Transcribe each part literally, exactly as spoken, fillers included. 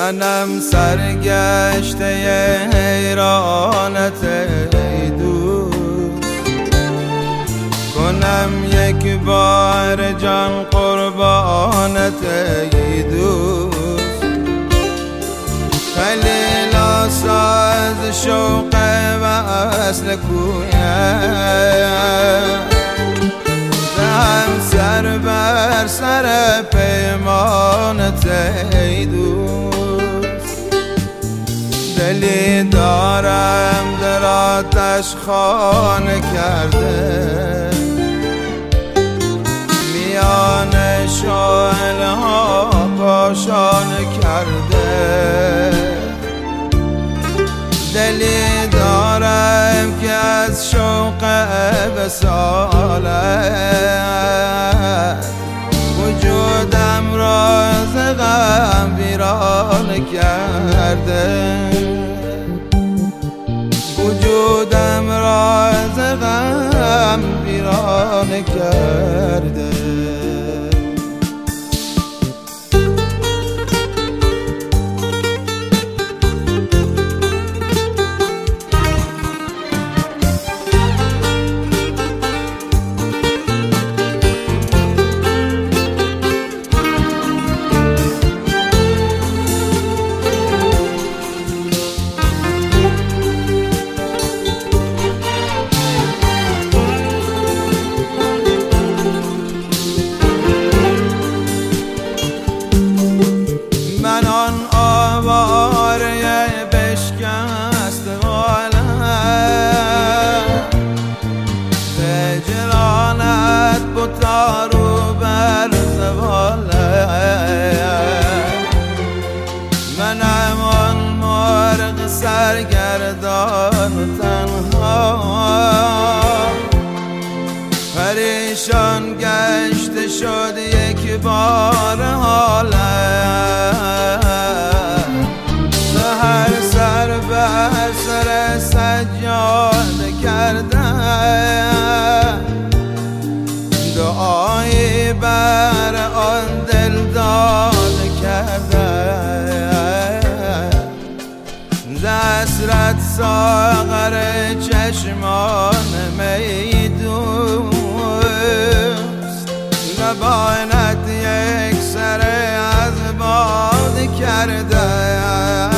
منم سرگشته حیرانت ای دوست، کنم یک بار جان قربانت ای دوست. خیلی ناساز شوق وصل کویت، هم سر بر سر پیمانت ای دوست. دلی دارم در آتش خانه کرده، میان شعله ها کاشانه کرده. دلی دارم که از شوق وصالت وجودم را ز غم ویران کرده، وجودم را ز غم ویران کرده. تارو بر زواله، منم آن مرغ سرگردان و تنها، پریشان گشته شد یک بار حالم. سحر سر بر سر سجاده کردم، دعایی بر آن دل داده کردم. ز حسرت ساغر چشمان می دوست، لبانت یک سر از باد کردم.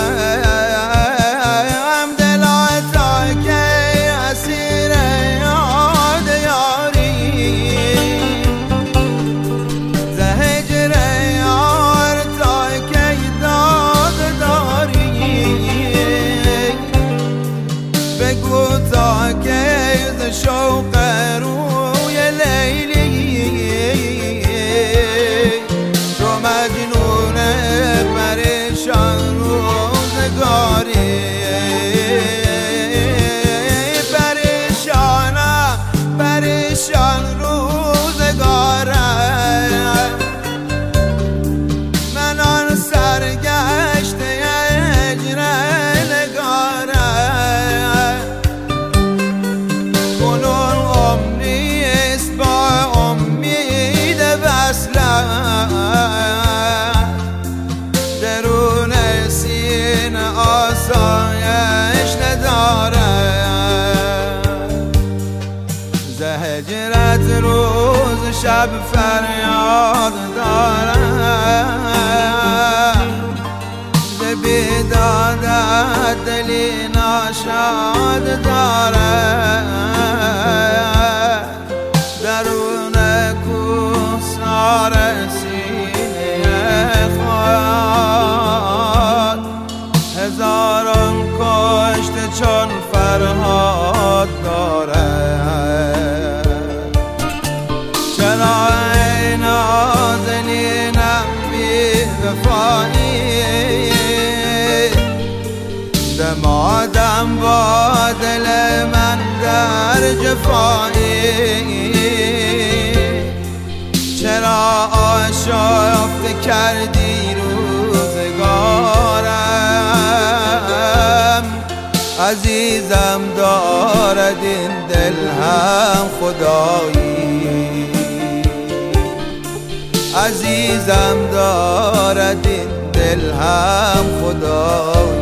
شوق روی لیلی تو مجنون پریشان روزگاری، پریشانم پریشان روزگارم. من آن سرگشته هجر نگارم، کنون امنیست با امید وصلت. درون سینه آسایش ندارد، ز هجرت روز شب فریاد دارد. ز بیدادت دلی ناشاد دارد، درون کوهسار سینه خود هزاران کشته چون فرهاد دارد. چرا ای نازنینم بی وفایی، دمادم با دل من در جفایی. چرا آشفته کردی روزگارم، عزیزم دارد این دل هم خدایی، عزیزم دارد این دل دل هم خدایا.